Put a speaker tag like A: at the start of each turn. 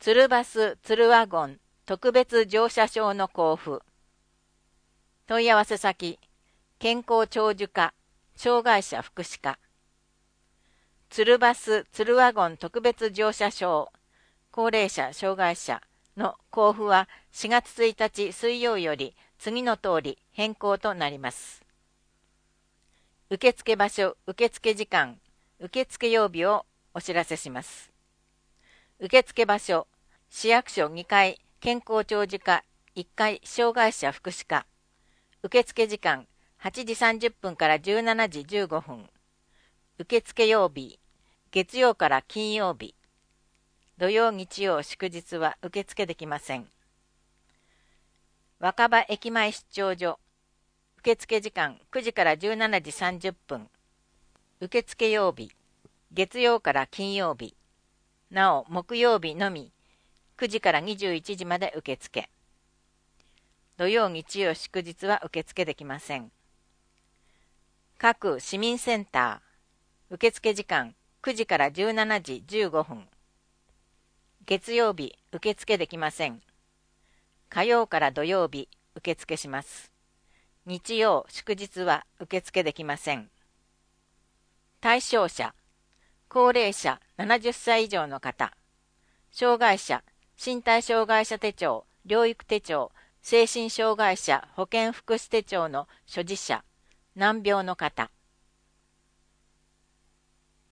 A: ツルバス・ツルワゴン特別乗車証の交付。問い合わせ先、健康長寿課、障害者福祉課。ツルバス・ツルワゴン特別乗車証、高齢者・障害者の交付は4月1日水曜より次の通り変更となります。受付場所、受付時間、受付曜日をお知らせします。受付場所、市役所2階健康長寿課1階障害者福祉課。受付時間8時30分から17時15分。受付曜日、月曜から金曜日。土曜日曜祝日は受付できません。若葉駅前出張所。受付時間9時から17時30分。受付曜日、月曜から金曜日。なお、木曜日のみ、9時から21時まで受付。土曜日曜祝日は受付できません。各市民センター、受付時間9時から17時15分。月曜日、受付できません。火曜から土曜日、受付します。日曜、祝日は受付できません。対象者、高齢者70歳以上の方、障害者、身体障害者手帳、療育手帳、精神障害者保健福祉手帳の所持者、難病の方。